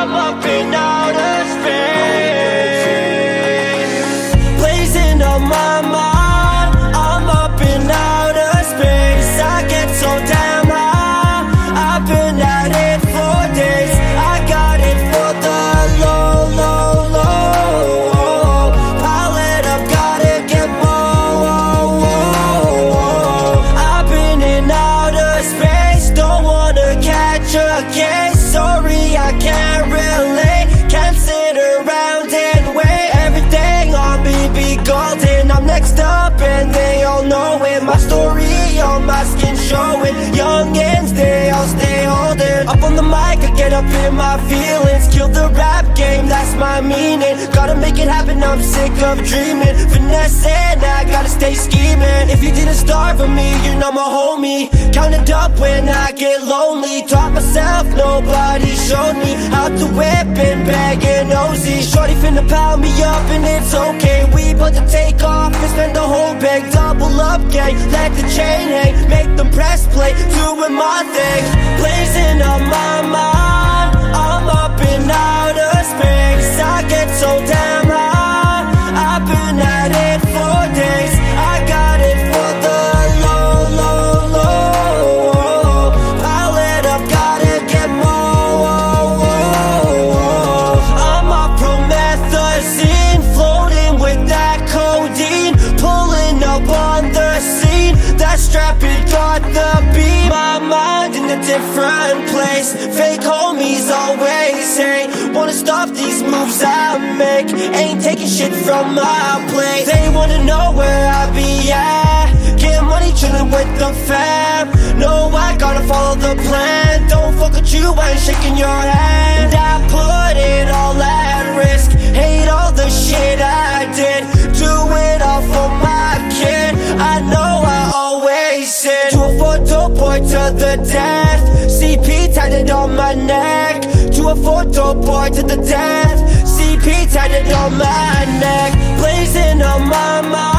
I'm up in outer space, blazing on my mind. I'm up in outer space. I get so damn high, I've been at it for days. I got it for the low, low, low. Pile it up, gotta get more. I've been in outer space, don't wanna catch a case. Sorry, I can't relate, can't sit around and wait. Everything on me be golden, I'm next up and they all know it. My story on my skin showing, youngins, they all stay holding. Up on the mic, I get up in my feelings. Kill the rap game, that's my meaning. Gotta make it happen, I'm sick of dreaming. Finessing, I gotta stay scheming. If you didn't starve for me, you're not my homie. Count it up when I get lonely. Taught myself, nobody showed me how to whip and bag and nosy. Shorty finna pound me up and it's okay. We about to take off and spend the whole bag. Double up gang, let the chain hang, make them press play, doing my thing. Blazing on my mind, I'm up in outer space. I get so damn high, I've been at it for days. I got it for the low, low, low. Pile it up, gotta get more. I'm on promethazine, floating with that codeine, pulling up on the scene. That strap, it got the beat. My mind in a different place. Fake homies always say, wanna stop these moves I make. Ain't taking shit from my plate. They wanna know where I be at. Get money, chillin' with the fam. No, I gotta follow the plan. Don't fuck with you, I ain't shaking your hand. I put it all at risk. Hate all the shit I did. Do it all for my kid. I know I always said, do a photo boy to the death. CP tatted on my neck. Do a photo boy to the death. CP tatted on my neck. Blazing on my mind.